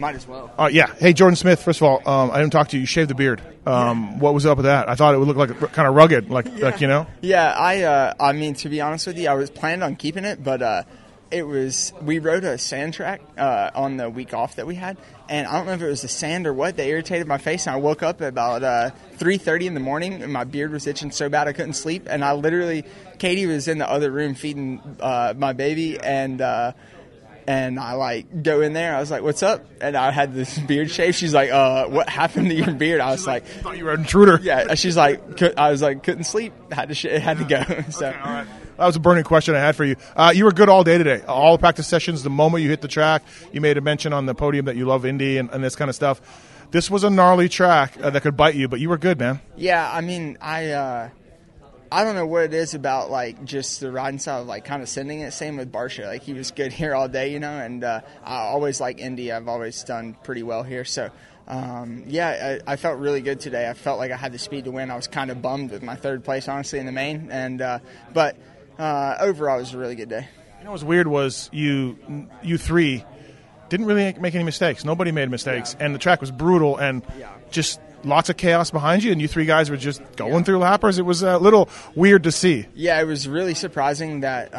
Might as well. Yeah. Hey, Jordan Smith, first of all, I didn't talk to you. You shaved the beard. What was up with that? I thought it would look like kind of rugged, like you know? Yeah, I mean, to be honest with you, I was planning on keeping it, but we rode a sand track on the week off that we had, and I don't know if it was the sand or what that irritated my face, and I woke up at about 3:30 in the morning, and my beard was itching so bad I couldn't sleep, and Katie was in the other room feeding my baby, and I go in there. I was like, "What's up?" And I had this beard shave. She's like, "What happened to your beard?" I was like, "Thought you were an intruder." Yeah. She's like, "I was like, couldn't sleep. Had to go." So. Okay, all right. That was a burning question I had for you. You were good all day today. All the practice sessions, the moment you hit the track, you made a mention on the podium that you love Indy and this kind of stuff. This was a gnarly track that could bite you, but you were good, man. Yeah, I mean, I don't know what it is about, like, just the riding style of, like, kind of sending it. Same with Barcia. Like, he was good here all day, you know, and I always like Indy. I've always done pretty well here. So, I felt really good today. I felt like I had the speed to win. I was kind of bummed with my third place, honestly, in the main. But overall, it was a really good day. You know what's weird was you three didn't really make any mistakes. Nobody made mistakes, and the track was brutal and just lots of chaos behind you, and you three guys were just going through lappers. It was a little weird to see. Yeah, it was really surprising that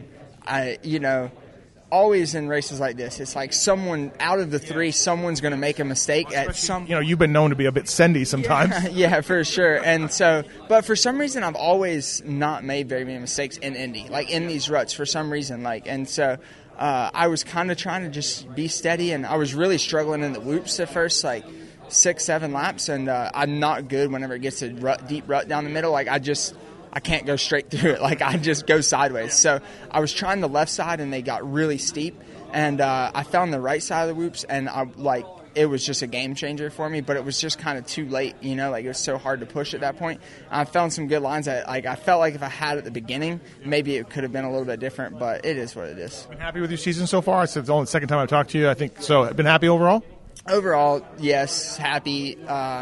always in races like this, it's like someone out of the three, someone's going to make a mistake at some. You know, you've been known to be a bit sendy sometimes. Yeah, for sure. And so, but for some reason, I've always not made very many mistakes in Indy, like in these ruts for some reason. And so I was kind of trying to just be steady, and I was really struggling in the whoops at first, like 6-7 laps, and I'm not good whenever it gets a deep rut down the middle. Like I can't go straight through it. Like, I just go sideways. So I was trying the left side, and they got really steep. And I found the right side of the whoops, and it was just a game changer for me. But it was just kind of too late, you know. Like, it was so hard to push at that point. I found some good lines that, like, I felt like if I had at the beginning, maybe it could have been a little bit different. But it is what it is. Been happy with your season so far? It's only the second time I've talked to you. I think so. Been happy overall? Overall, yes, happy.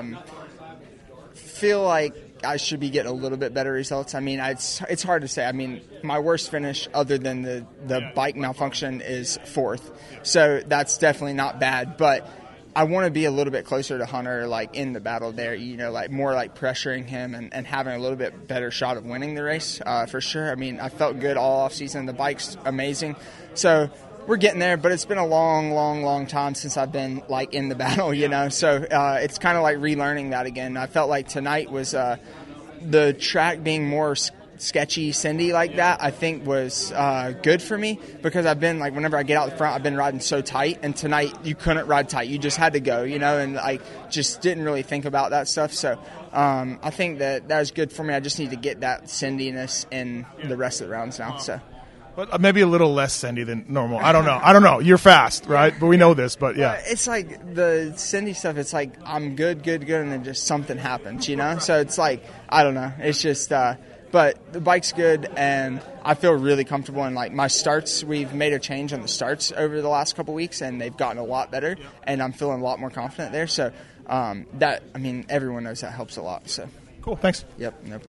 Feel like I should be getting a little bit better results. I mean, it's hard to say. I mean, my worst finish other than the bike malfunction is 4th. So that's definitely not bad. But I want to be a little bit closer to Hunter, like, in the battle there, you know, like more like pressuring him and having a little bit better shot of winning the race for sure. I mean, I felt good all off season. The bike's amazing. So we're getting there, but it's been a long time since I've been, like, in the battle, you know. So it's kind of like relearning that again. I felt like tonight was the track being more sketchy, cindy like that, I think was good for me, because I've been, like, whenever I get out the front, I've been riding so tight, and tonight you couldn't ride tight. You just had to go, you know, and I just didn't really think about that stuff. So I think that was good for me. I just need to get that cindiness in the rest of the rounds now. So. But maybe a little less Cindy than normal. I don't know. You're fast, right? But we know this, but yeah. It's like the Cindy stuff, it's like I'm good, and then just something happens, you know? So it's like, I don't know. It's just, but the bike's good, and I feel really comfortable. And, like, my starts, we've made a change on the starts over the last couple weeks, and they've gotten a lot better, and I'm feeling a lot more confident there. So everyone knows that helps a lot. So cool, thanks. Yep. No